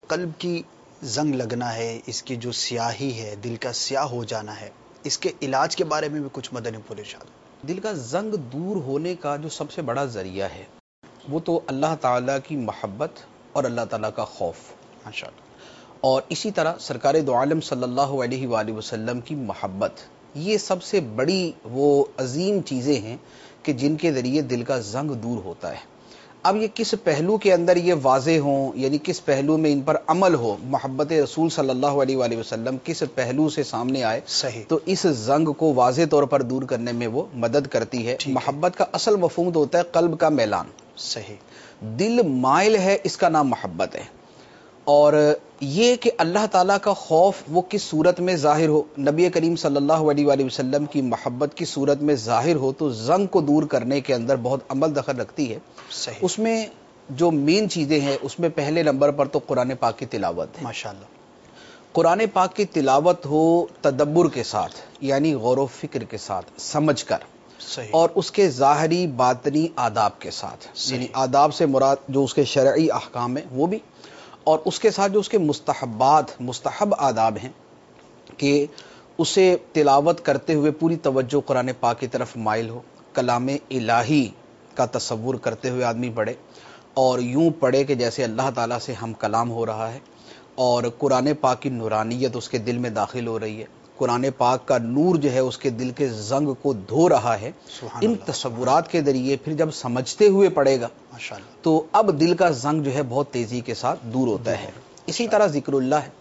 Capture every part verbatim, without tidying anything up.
قلب کی زنگ لگنا ہے، اس کی جو سیاہی ہے، دل کا سیاہ ہو جانا ہے، اس کے علاج کے بارے میں بھی کچھ مدنی پور ارشاد۔ دل کا زنگ دور ہونے کا جو سب سے بڑا ذریعہ ہے وہ تو اللہ تعالیٰ کی محبت اور اللہ تعالیٰ کا خوف، ماشاءاللہ۔ اور اسی طرح سرکار دو عالم صلی اللہ علیہ وآلہ وسلم کی محبت، یہ سب سے بڑی وہ عظیم چیزیں ہیں کہ جن کے ذریعے دل کا زنگ دور ہوتا ہے۔ اب یہ کس پہلو کے اندر یہ واضح ہوں، یعنی کس پہلو میں ان پر عمل ہو، محبت رسول صلی اللہ علیہ وآلہ وسلم کس پہلو سے سامنے آئے، صحیح۔ تو اس زنگ کو واضح طور پر دور کرنے میں وہ مدد کرتی ہے۔ محبت کا اصل مفہوم تو ہوتا ہے قلب کا میلان، صحیح۔ دل مائل ہے، اس کا نام محبت ہے۔ اور یہ کہ اللہ تعالیٰ کا خوف وہ کس صورت میں ظاہر ہو، نبی کریم صلی اللہ علیہ وآلہ وسلم کی محبت کی صورت میں ظاہر ہو، تو زنگ کو دور کرنے کے اندر بہت عمل دخل رکھتی ہے۔ صحیح۔ اس میں جو مین چیزیں ہیں، اس میں پہلے نمبر پر تو قرآن پاک کی تلاوت ہے۔ ماشاءاللہ۔ قرآن پاک کی تلاوت ہو تدبر کے ساتھ، یعنی غور و فکر کے ساتھ، سمجھ کر، صحیح۔ اور اس کے ظاہری باطنی آداب کے ساتھ، یعنی آداب سے مراد جو اس کے شرعی احکام ہیں وہ بھی، اور اس کے ساتھ جو اس کے مستحبات، مستحب آداب ہیں، کہ اسے تلاوت کرتے ہوئے پوری توجہ قرآن پاک کی طرف مائل ہو، کلام الہی کا تصور کرتے ہوئے آدمی پڑھے، اور یوں پڑھے کہ جیسے اللہ تعالیٰ سے ہم کلام ہو رہا ہے، اور قرآن پاک کی نورانیت اس کے دل میں داخل ہو رہی ہے، قرآن پاک کا نور جو ہے اس کے دل کے زنگ کو دھو رہا ہے۔ ان تصورات کے ذریعے پھر جب سمجھتے ہوئے پڑھے گا ماشاءاللہ، تو اب دل کا زنگ جو ہے بہت تیزی کے ساتھ دور ہوتا ہے۔ اسی طرح ذکر اللہ ہے،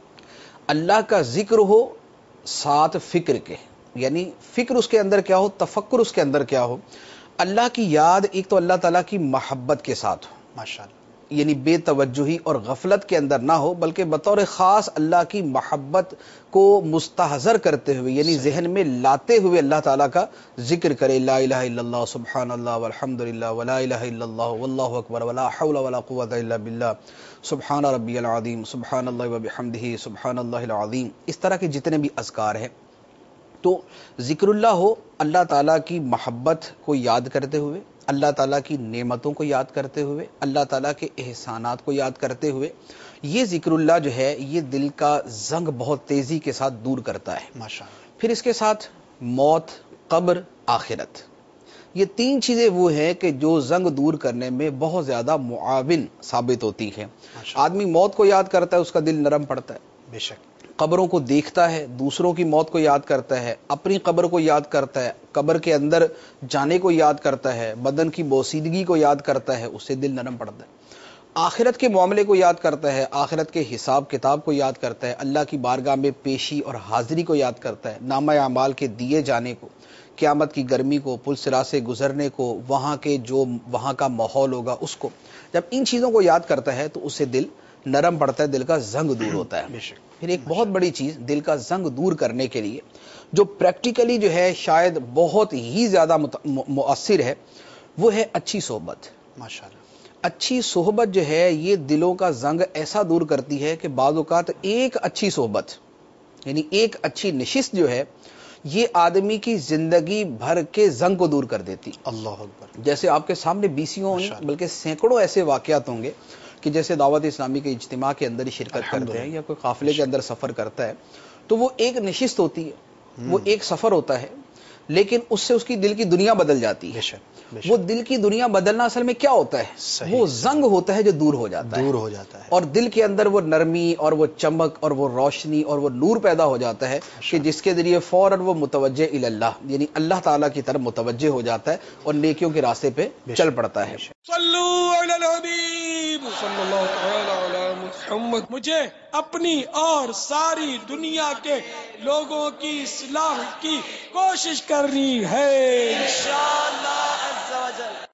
اللہ کا ذکر ہو ساتھ فکر کے، یعنی فکر اس کے اندر کیا ہو، تفکر اس کے اندر کیا ہو، اللہ کی یاد ایک تو اللہ تعالیٰ کی محبت کے ساتھ ہو، ماشاءاللہ، یعنی بے توجہی اور غفلت کے اندر نہ ہو، بلکہ بطور خاص اللہ کی محبت کو مستحضر کرتے ہوئے، یعنی ذہن میں لاتے ہوئے اللہ تعالیٰ کا ذکر کرے، لا الہ الا اللہ، سبحان اللہ، والحمد للہ، ولا الہ الا اللہ، واللہ اکبر، ولا حول ولا قوۃ الا باللہ، سبحان ربی العظیم، سبحان اللہ وبحمدہ، سبحان اللہ العظیم۔ اس طرح کے جتنے بھی اذکار ہیں، تو ذکر اللہ ہو اللہ تعالیٰ کی محبت کو یاد کرتے ہوئے، اللہ تعالیٰ کی نعمتوں کو یاد کرتے ہوئے، اللہ تعالیٰ کے احسانات کو یاد کرتے ہوئے، یہ ذکر اللہ جو ہے یہ دل کا زنگ بہت تیزی کے ساتھ دور کرتا ہے۔ ماشاءاللہ۔ پھر اس کے ساتھ موت، قبر، آخرت، یہ تین چیزیں وہ ہیں کہ جو زنگ دور کرنے میں بہت زیادہ معاون ثابت ہوتی ہیں۔ آدمی موت کو یاد کرتا ہے، اس کا دل نرم پڑتا ہے، بے شک۔ قبروں کو دیکھتا ہے، دوسروں کی موت کو یاد کرتا ہے، اپنی قبر کو یاد کرتا ہے، قبر کے اندر جانے کو یاد کرتا ہے، بدن کی بوسیدگی کو یاد کرتا ہے، اس سے دل نرم پڑتا ہے۔ آخرت کے معاملے کو یاد کرتا ہے، آخرت کے حساب کتاب کو یاد کرتا ہے، اللہ کی بارگاہ میں پیشی اور حاضری کو یاد کرتا ہے، نامہ اعمال کے دیے جانے کو، قیامت کی گرمی کو، پل صراط سے گزرنے کو، وہاں کے جو وہاں کا ماحول ہوگا اس کو، جب ان چیزوں کو یاد کرتا ہے تو اس سے دل نرم پڑتا ہے، دل کا زنگ دور ہوتا ہے۔ پھر ایک بہت بڑی چیز دل کا زنگ دور کرنے کے لیے جو پریکٹیکلی جو ہے شاید بہت ہی زیادہ مؤثر ہے، وہ ہے اچھی صحبت۔ ماشاءاللہ۔ اچھی صحبت جو ہے یہ دلوں کا زنگ ایسا دور کرتی ہے کہ بعض اوقات ایک اچھی صحبت، یعنی ایک اچھی نشست جو ہے، یہ آدمی کی زندگی بھر کے زنگ کو دور کر دیتی۔ اللہ اکبر۔ جیسے آپ کے سامنے بیسیوں بلکہ سینکڑوں ایسے واقعات ہوں گے کہ جیسے دعوت اسلامی کے اجتماع کے اندر ہی شرکت کرتے ہیں یا کوئی قافلے کے اندر سفر کرتا ہے، تو وہ ایک نشست ہوتی ہے، وہ ایک سفر ہوتا ہے، لیکن اس سے اس کی دل کی دنیا بدل جاتی ہے۔ وہ دل کی دنیا بدلنا اصل میں کیا ہوتا ہے؟ وہ زنگ ہوتا ہے جو دور ہو جاتا ہے، دور ہو جاتا ہے، اور دل کے اندر وہ نرمی اور وہ چمک اور وہ روشنی اور وہ نور پیدا ہو جاتا ہے کہ جس کے ذریعے فوراً وہ متوجہ الی اللہ، یعنی اللہ تعالیٰ کی طرف متوجہ ہو جاتا ہے اور نیکیوں کے راستے پہ چل پڑتا ہے۔ صلو علی الحبیب صلی اللہ تعالی علی محمد۔ مجھے اپنی اور ساری دنیا کے لوگوں کی اصلاح کی کوشش کرنی ہے انشاءاللہ عز و جل۔